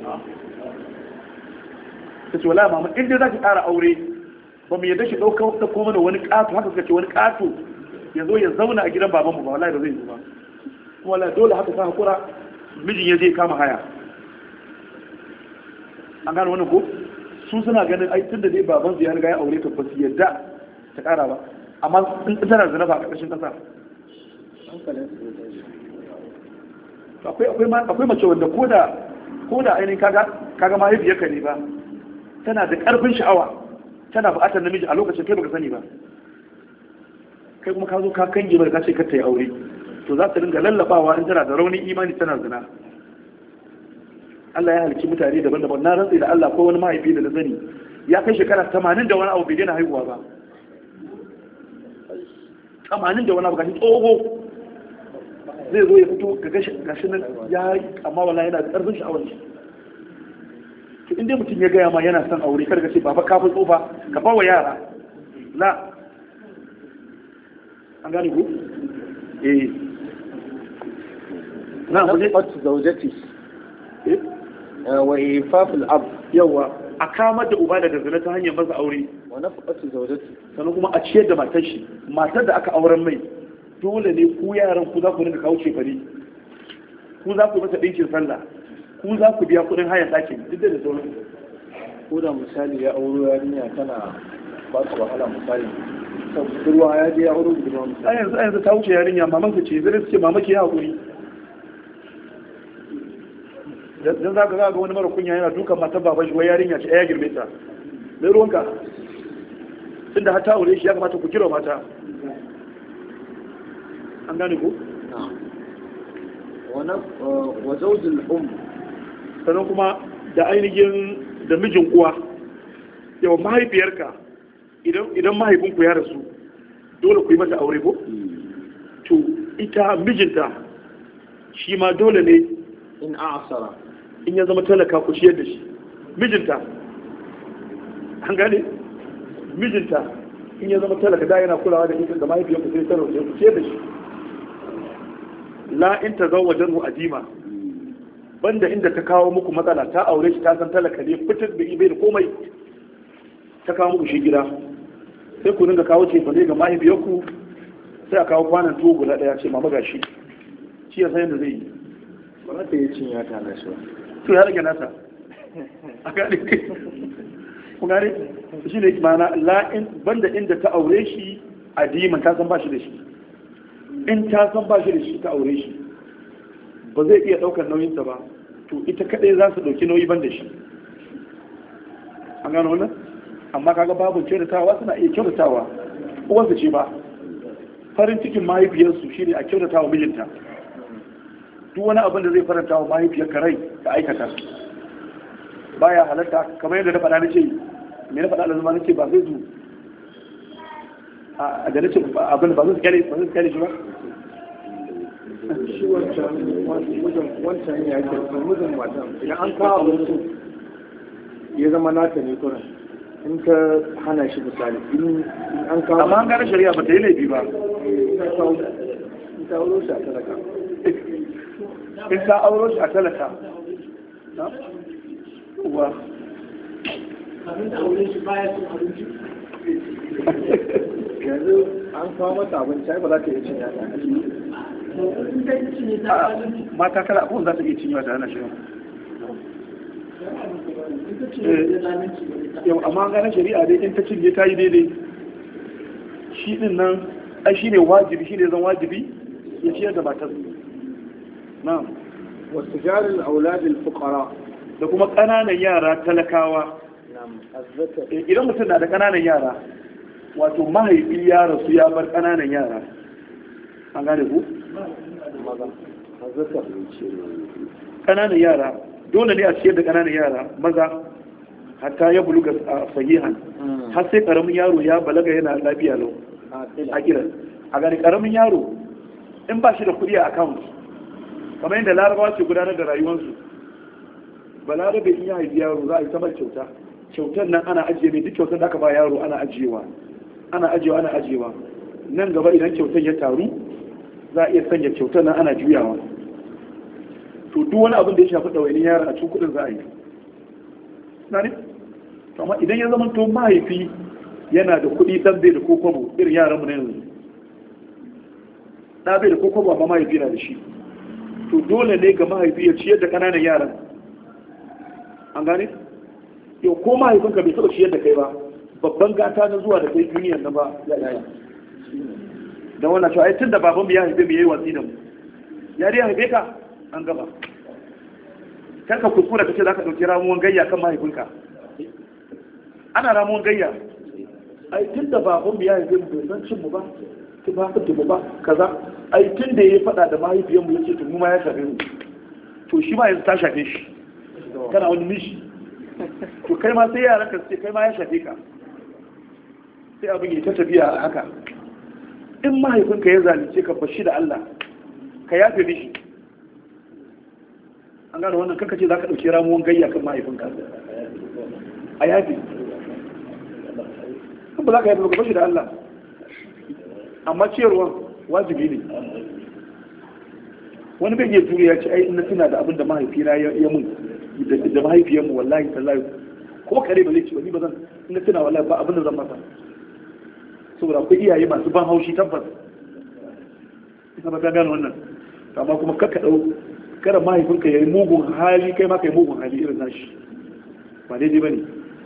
Speaker 1: ta ce wallahi mama inda za ki ƙara aure ba mu yadda shi ɗauka ta koma da wani ƙato haka suka ce wani ƙato ya zo ya zauna a gidan babanmu ba wallahi ba zai yi ba kuma wallahi dole haka sa hakura mijin ya je kama haya an gano wannan ko su suna ganin ai tun da dai baban su ya riga ya aure ta ba su yadda ta ƙara ba amma in tana zina ba a ƙarƙashin ƙasa akwai akwai akwai mace wanda koda koda ainihin kaga kaga mahaifiyarka ne ba tana da ƙarfin sha'awa tana buƙatar namiji a lokacin kai baka sani ba kai kuma ka zo ka kange mai ka ce ka ta yi aure to za ta ringa lallabawa in tana da raunin imani tana zina Allah ya halicci mutane daban-daban na rantsi da Allah ko wani mahaifi da na sani ya kai shekara tamanin da wani abu bai daina haihuwa ba tamanin da wani abu gashi tsoho zai zo ya fito ga gashi nan ya yi amma wala yana da ƙarfin sha'awar shi to inda mutum ya gaya ma yana son aure kar ka ce baba ka fi tsofa ka ba wa yara la an gane ku eh na mu ne
Speaker 2: fatu zaujati
Speaker 1: eh
Speaker 2: wa ifaful ab
Speaker 1: yawa a kamar da uba daga zina ta hanyar masa aure
Speaker 2: wa nafaqatu zawjati
Speaker 1: sannan kuma a ciyar da matar shi matar da aka auren mai dole ne ku yaran ku za ku rinka kawo cefane ku za ku masa ɗinkin sallah ku za ku biya kuɗin hayan ɗakin duk da sauran
Speaker 2: ko da misali ya auro yarinya tana ba su wahala misali ruwa ya je ya auro budurwa misali
Speaker 1: a yanzu a yanzu ta wuce yarinya maman ka ce zai ce mama ke haƙuri dan za ka ga wani mara kunya yana dukan matar baban shi wai yarinya ce ya girme ta mai ruwanka tunda har ta aure shi ya kamata ku kira mata an gane ku
Speaker 2: wa zaujul um
Speaker 1: sannan kuma da ainihin da mijin uwa yau mahaifiyarka idan mahaifinku ya rasu dole ku yi mata aure ko to ita mijinta shi ma dole ne
Speaker 2: in a'sara
Speaker 1: in ya zama talaka ku ciyar da shi mijinta an gane mijinta in ya zama talaka da yana kulawa da ita da mahaifiyar ku sai ta roƙe ku ciyar da shi la in tazawwajahu adima banda inda ta kawo muku matsala ta aure shi ta san talaka ne fitar da ibe da komai ta kawo muku shi gida sai ku dinga kawo cefa ne ga mahaifiyarku sai a kawo kwanan tuwo guda daya ce mama gashi shi ya san yadda zai yi
Speaker 2: ba za ta yi cin ya tana shi
Speaker 1: to ya rage nasa a gane ku gane shi ne mana la'in banda inda ta aure shi adiman ta san ba shi da shi in ta san ba shi da shi ta aure shi ba zai iya daukar nauyinsa ba to ita kadai za su dauki nauyi ban da shi an gano wannan amma kaga babu kyautatawa suna iya kyautatawa uwarsu ce ba farin cikin mahaifiyarsu shi ne a kyautatawa mijinta duk wani abin da zai faranta wa mahaifiyarka rai ka aikata baya halatta kamar yadda na faɗa na ce me na faɗa da zama na ce ba zai zu a da na ce abin ba zai su kyale ba zai su kyale shi ba
Speaker 2: shi wancan ya ke mijin matan idan an kawo abinci ya zama nata ne kuran in ka hana shi misali in an kawo
Speaker 1: amma an gane shari'a ba ta yi laifi ba
Speaker 2: in ta auro shi a talaka
Speaker 1: in ta auro shi a talaka wa
Speaker 3: abin da aure shi baya cin abinci
Speaker 2: yanzu an kawo mata abinci ai ba za ta iya cin yata
Speaker 3: in ta ci ne ta abinci
Speaker 1: mata kala abubuwan za ta iya cinyewa da hana shi yau amma ganin shari'a dai in ta cinye ta yi daidai shi din nan ai shi ne wajibi shi ne zan wajibi ya ciyar da matar na
Speaker 2: wasu jarin auladin fukara
Speaker 1: da kuma ƙananan yara talakawa idan mutum na da ƙananan yara wato mahaifi ya rasu ya bar ƙananan yara an gane ku? ƙananan yara dole ne a ciyar da ƙananan yara maza hatta ya buluga sahihan har sai ƙaramin yaro ya balaga yana lafiya lau a kiran a gani ƙaramin yaro in ba shi da kuɗi a account kamar yadda larabawa ce gudanar da rayuwarsu ba larabe in ya haifi yaro za a yi samar kyauta kyautar nan ana ajiye ne duk kyautar da aka ba yaro ana ajiyewa ana ajiyewa ana ajiyewa nan gaba idan kyautar ya taru za a iya sanya kyautar nan ana juyawa to duk wani abin da ya shafi ɗawainin yara a cikin kuɗin za a yi na ne amma idan ya zama to mahaifi yana da kuɗi ɗan bai da kokobo irin yaranmu na yanzu ɗa bai da kokobo amma mahaifi na da shi to dole ne ga mahaifi ya ciyar da ƙananan yaran an gane yau ko mahaifinka bai taɓa ciyar da kai ba babban gata na zuwa da kai duniyar na ba ya yi da wannan cewa ai tun da babanmu ya haife mu yayi watsi da mu ya dai haife ka an gaba kar ka kuskura kace zaka dauki ramuwan gayya kan mahaifinka ana ramuwan gayya ai tun da babanmu ya haife mu bai san cin mu ba ki ba ka mu ba kaza ai tun da yayi fada da mahaifiyar mu yace to mu ma ya shafe mu to shi ma yanzu ta shafe shi kana wani mishi to kai ma sai yaran ka ce kai ma ya shafe ka sai abin ya ta tafiya haka in mahaifinka ya zalice ka bashi da Allah ka yafe mishi an gano wannan kanka ce za ka ɗauki ramuwan gayya kan mahaifinka a yafe kan ba za ka yafe ka bashi da Allah amma ciyarwan wajibi ne wani bai iya juriya ce ai ina tuna da abin da mahaifina ya mun da mahaifiyarmu wallahi tallahi ko kare ba zai ci ba ni ba zan ina tuna wallahi ba abin da zan masa saboda akwai iyaye masu ban haushi tabbas ita ba ta gano wannan amma kuma kakka dau kada mahaifinka yayi mugun hali kai ma kai mugun hali irin nashi ba daidai bane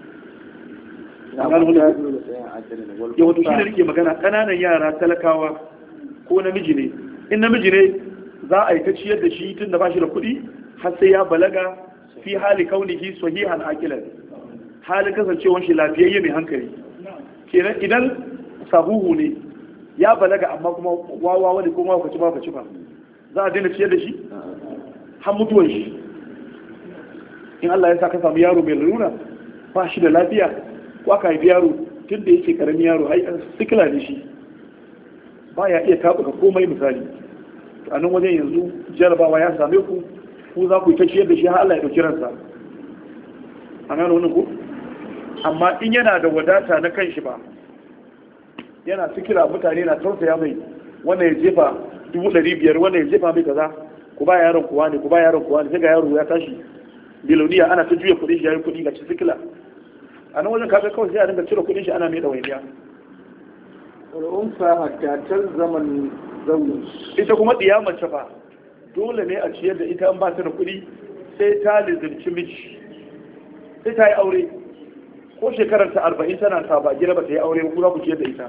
Speaker 1: ya wato shi ne nake magana ƙananan yara talakawa ko namiji ne in namiji ne za a yi ta ciyar da shi tun da ba shi da kuɗi har sai ya balaga fi hali kaunihi sahihan aqilan halin kasancewar shi lafiyayye mai hankali kenan idan sahuhu ne ya balaga amma kuma wawa wani ko ma kaci ba kaci ba za a daina ciyar da shi har mutuwar shi in Allah ya sa ka samu yaro mai lalura ba shi da lafiya ko aka haifi yaro tun da yake karamin yaro ai sikila ne shi ba ya iya taɓuka komai misali a nan wajen yanzu jarabawa ya same ku ku za ku yi ta ciyar da shi har Allah ya ɗauki ransa a gano wani ku amma in yana da wadata na kan shi ba yana sikila mutane na tausaya mai wannan ya jefa dubu ɗari biyar wannan ya jefa mai kaza ku ba yaron kuwa ne ku ba yaron kuwa ne sai ga yaro ya tashi biloniya ana ta juya kuɗin shi yayin kuɗi ga ci sikila a nan wajen kaga kawai sai a dinga cire kuɗin shi ana mai ɗawainiya
Speaker 2: والأنثى حتى تلزم الزوج.
Speaker 1: ita kuma ɗiya mace ba dole ne a ciyar da ita an ba ta da kuɗi sai ta lizirci miji sai ta yi aure ko shekarar ta arba'in tana ta ba gida ba ta yi aure ko za ku ciyar da ita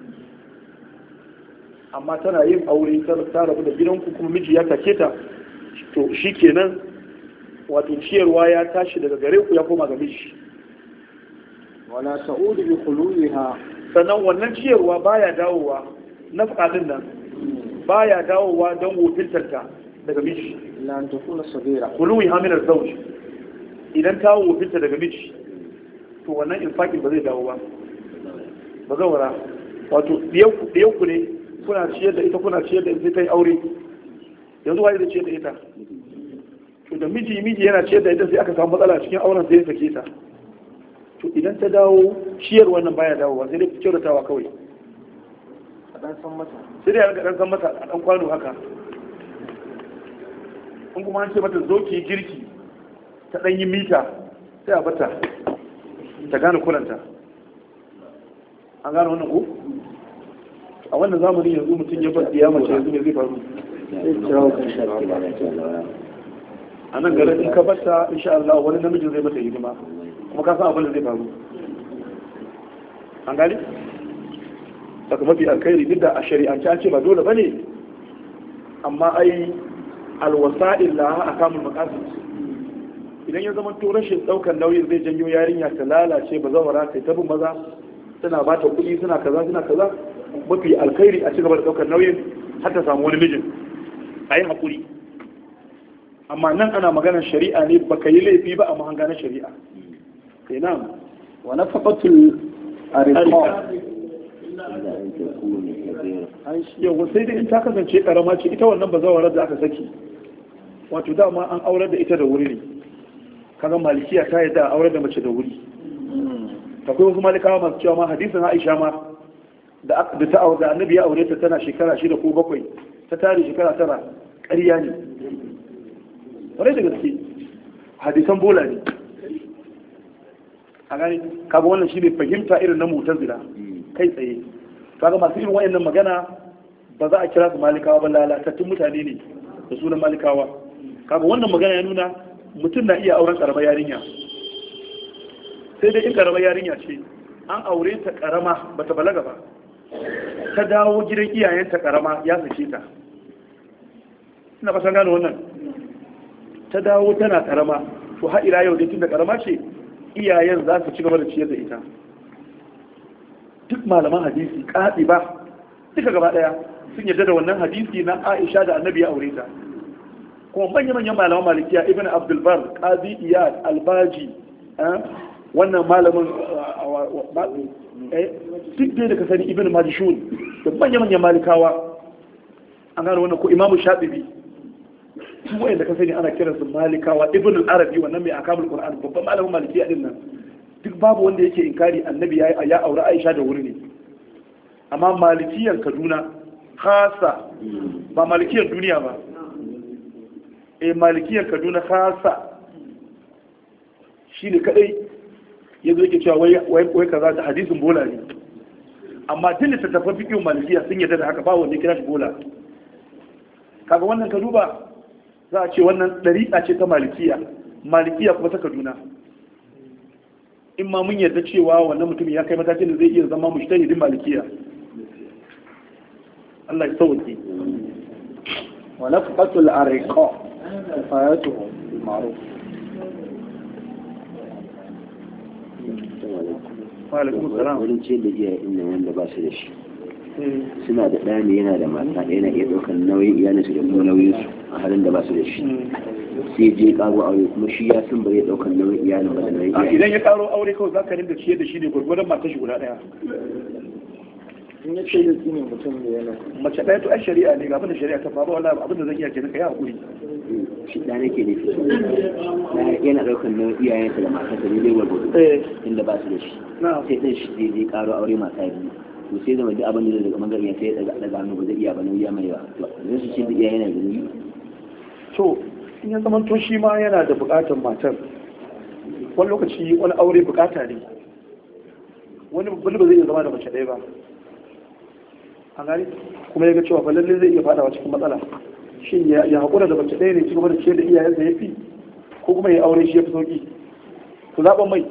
Speaker 1: amma tana yin aure ta rabu da gidanku kuma miji ya take ta to shi kenan wato ciyarwa ya tashi daga gare ku ya koma ga miji.
Speaker 2: wala ta'udu bi khuluha,
Speaker 1: sannan wannan ciyarwa baya dawowa na fadin nan baya dawowa don wofintarta daga miji
Speaker 2: la an takuna sabira
Speaker 1: khuluhi hamil az-zawj idan ta wofinta daga miji to wannan infaqin ba zai dawo ba ba zawara wato diyan ku ne kuna ciyar da ita kuna ciyar da ita ta yi aure yanzu wai da ciyar da ita to da miji miji yana ciyar da ita sai aka samu matsala cikin auren sai ya sake ta to idan ta dawo ciyar wannan baya dawowa sai dai kyautatawa kawai
Speaker 2: a dan san mata
Speaker 1: sai dai a dan san mata a dan kwano haka in kuma an ce mata zo ki girki ta dan yi mita sai a bata ta gane kulanta an gane wannan ko a wannan zamanin yanzu mutum ya bar diya mace yanzu ne zai faru a nan garin in ka bata insha Allah wani namijin zai mata hidima kuma ka san abin da zai faru an gani saka mafi alkhairi duk da a shari'ance an ce ba dole bane amma ai alwasa'il la akamul maqasid idan ya zama to rashin daukar nauyin zai janyo yarinya ta lalace ba zawara kai ta bin maza suna ba ta kuɗi suna kaza suna kaza mafi alkhairi a cigaba da daukar nauyin har ta samu wani mijin a yi haƙuri amma nan ana maganar shari'a ne baka yi laifi ba a mahanga na shari'a sai nan
Speaker 2: wa nafaqatul ariqa
Speaker 1: yau sai dai in ta kasance karama ce ita wannan bazawarar da aka saki wato dama an aurar da ita da wuri ne kaga malikiya ta yadda a aurar da mace da wuri akwai wasu malikawa masu cewa ma hadisin Aisha ma da ta aure da annabi ya aure ta tana shekara shida ko bakwai ta tare shekara tara ƙarya ne wani da gaske hadisan bola ne a gani kaga wannan shi ne fahimta irin na mutazila kai tsaye kaga masu irin wayannan magana ba za a kira su malikawa ba lalatattun mutane ne da sunan malikawa kaga wannan magana ya nuna mutum na iya auren karamar yarinya sai dai in karamar yarinya ce an aure ta karama bata balaga ba ta dawo gidan iyayenta karama ya sace ta ina ba san gano wannan ta dawo tana karama to har ila yau dai tunda karama ce iyayen za su ci gaba da ciyar da ita duk malaman hadisi kadi ba duka gaba daya sun yarda da wannan hadisi na Aisha da Annabi ya aure ta kuma manyan manyan malaman malikiya Ibn Abdul Bar Qadi Iyad Al-Baji wannan malamin duk dai da ka sani Ibn Majishun da manyan manyan malikawa an gano wannan ko Imam Shafi'i su wayanda ka sani ana kiransu malikawa Ibn al-Arabi wannan mai akamul Qur'an babban malamin malikiya din nan duk babu wanda yake inkari annabi ya ya aure Aisha da wuri ne amma malikiyar Kaduna khasa ba malikiyar duniya ba eh malikiyar Kaduna khasa shine kadai yazo yake cewa wai wai kaza da hadisin bola ne amma duk littattafan fiqh malikiya sun yarda da haka ba wanda kira shi bola kaga wannan ka duba za a ce wannan dariqa ce ta malikiya malikiya kuma ta Kaduna in ma mun yarda cewa wannan mutumin ya kai matakin da zai iya zama mujtahidin malikiya Allah ya sauke
Speaker 2: wa nafqatul ariqa kifayatuhu bil ma'ruf
Speaker 4: wa alaikum salam wurin ce da iyaye inda wanda ba su da shi suna da ɗa ne yana da mata yana iya ɗaukar nauyin iyalinsu da kuma nauyin su a halin da ba su da shi sai je karo aure kuma shi ya san ba zai ɗaukar nauyin iyalin ba da nauyin iyalin
Speaker 1: idan ya karo aure kawai za ka rinda ciyar da shi ne gwargwadon matar shi guda ɗaya
Speaker 2: in ya ce da tsinin mutum da yana
Speaker 1: mace ɗaya to ai shari'a ne ga abin da shari'a ta faru wala abin da zan iya kenan ka yi hakuri
Speaker 4: shi da nake nufi yana ɗaukar nauyin iyayensa da matarsa ne dai gwargwado inda ba su da shi sai ɗan shi zai je karo aure mata biyu to sai zama duk abin da daga bangaren ya sai daga daga hannu ba zai iya ba nauyi mai yawa to zai su ce da iya yana da nauyi
Speaker 1: to in ya zama to shi ma yana da buƙatar matar wani lokaci wani aure buƙata ne wani wani ba zai iya zama da mace ɗaya ba a gani kuma ya ga cewa fa lallai zai iya faɗawa cikin matsala shin ya haƙura da mace ɗaya ne cikin wani ciyar da iyayensa ya fi ko kuma ya aure shi ya fi sauƙi to zaɓen mai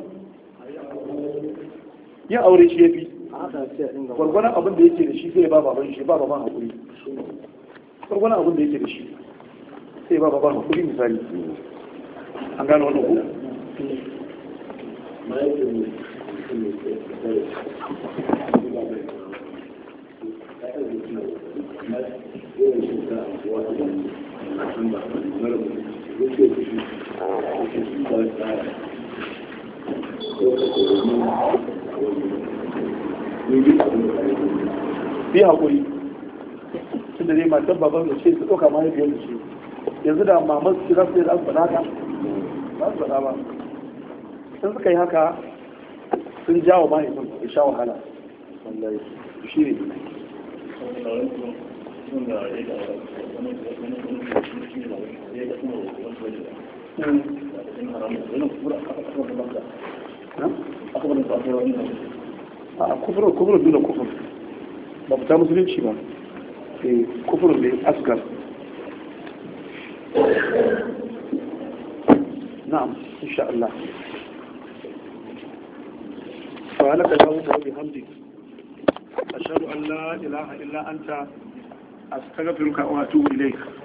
Speaker 1: yin aure shi ya fi gwargwanon abin da yake da shi sai ba baban shi ba baban haƙuri gwargwanon abin da yake da shi sai ba baban haƙuri misali an gano wani ku bi haƙuri tun da ne matar baban da ce su ɗauka mahaifiyar da ce yanzu da mamar su za su yi da su faɗa haka ba su faɗa ba sun suka yi haka sun jawo mahaifin ya sha wahala shi ne a kufurin kufurin duna kufur ba fita musulunci ba kufurin ne asgar na'am insha Allah سبحانك اللهم وبحمدك أشهد أن لا إله إلا أنت أستغفرك وأتوب إليك